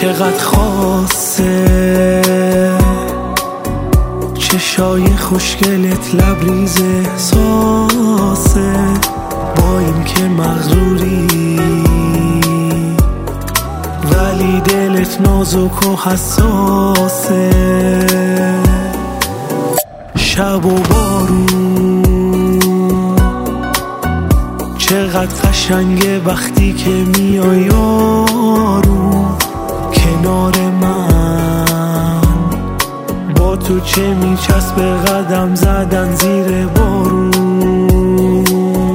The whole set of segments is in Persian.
چقدر خاصه چشای خوشگلت، لبریز احساسه، با این که مغروری ولی دلت نازک و حساسه. شب و بارون چقدر قشنگه وقتی که میای آروم کنار من، با تو چه میچسبه قدم زدن زیر بارون.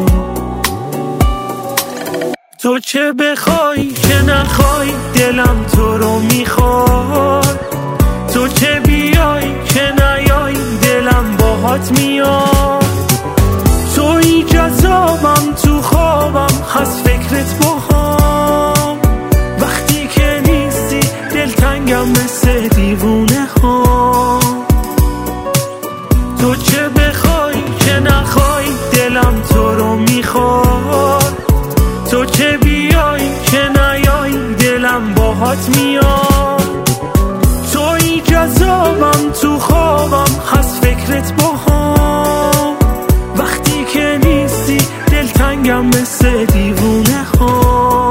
تو چه بخوای چه نخوای دلم تو رو میخواد، تو چه بیای چه نیای دلم باهات میاد. توی جذابم تو خوابم هست فکرت باهام، وقتی که نیستی دلتنگم مثل دیوونه ها. تو چه بخوای چه نخوای دلم تو رو میخواد، تو چه بیای چه نیای دلم باهات میاد. توی جذابم تو خوابم هست فکرت باهام، وقتی که نیستی دلتنگم مثل دیوونه ها.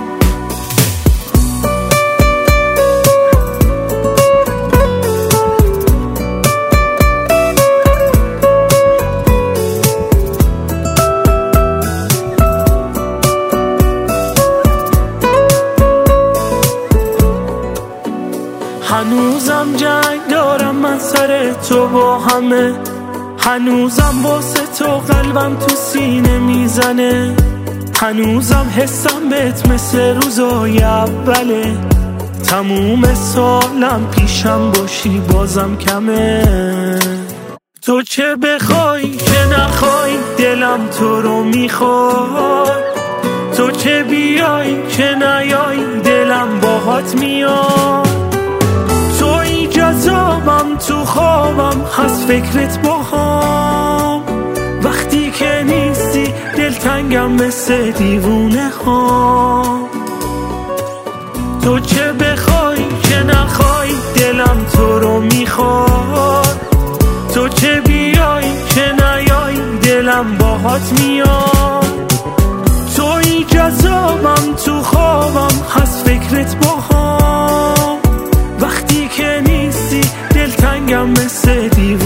هنوزم جنگ دارم من سر تو با همه، هنوزم واسه تو قلبم تو سینه میزنه، هنوزم حسم بهت مثل روزای اوله. تموم سالم پیشم باشی بازم کمه. تو چه بخوای چه نخوای دلم تو رو میخواد، تو چه بیای چه نیای دلم باهات میاد. توی جذابم تو خوابم هست فکرت باهام، وقتی که نیستی دلتنگم مثل دیوونه ها. تو چه بخوای چه نخوای دلم تو رو میخواد، تو چه بیای چه نیای دلم باهات میاد. توی جذابم تو خوابم هست فکرت باهام، وقتی که نیستی دلتنگم مثل دیوونه